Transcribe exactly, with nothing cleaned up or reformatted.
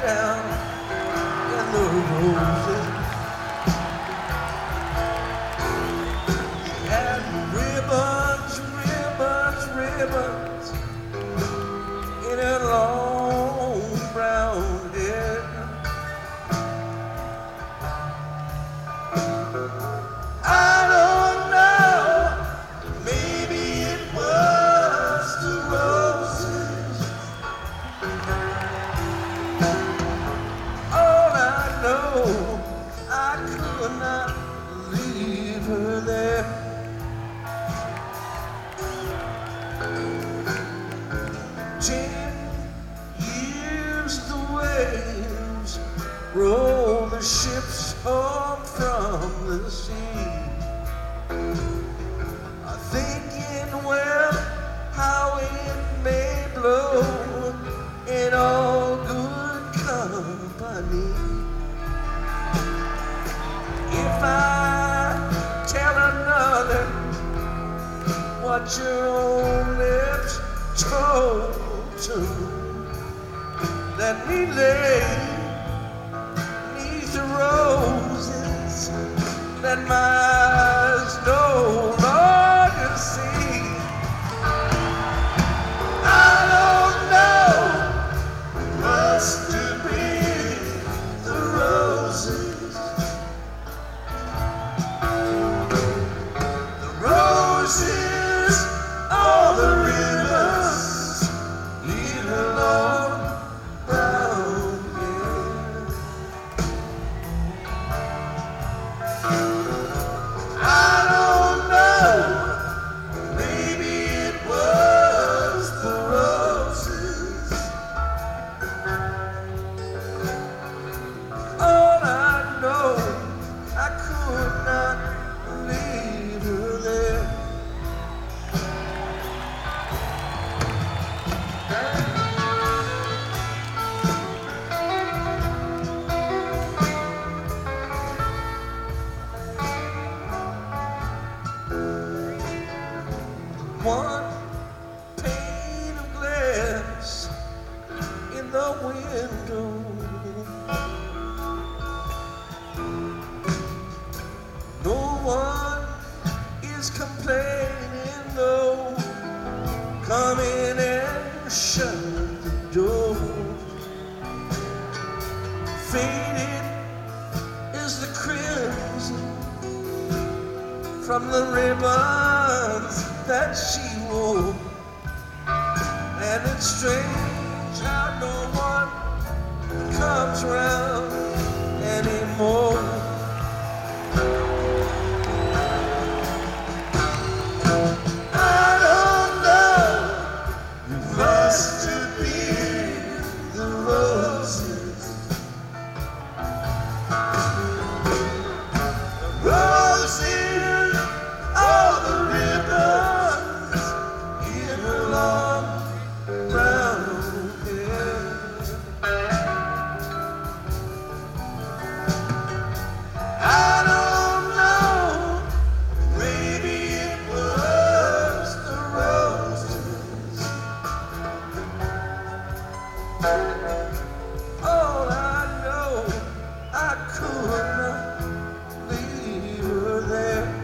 down in the roses. She had ribbons, ribbons, ribbons in her long brown hair. I don't know, maybe it was the roses. All I know, I could not leave her there. Ten years the waves roll the ships home from the sea. I'm thinking, well, how it may blow in all good company. If I tell another what your own lips told to, let me lay neath the roses that my eyes no longer see. I don't know, must have been the roses. The roses, all the rivers, leave her long brown hair. I don't know, maybe it was the roses. All I know, I could not leave her there. One pane of glass in the window, no one is complaining though. Come in and shut the door. Faded is the crimson from the ribbons that she wore. And it's strange how no one comes around anymore. I don't know, it must have been the roses. The roses, all the ribbons in her long brown hair. I don't know, maybe it was the roses. All I know, I could not leave her there.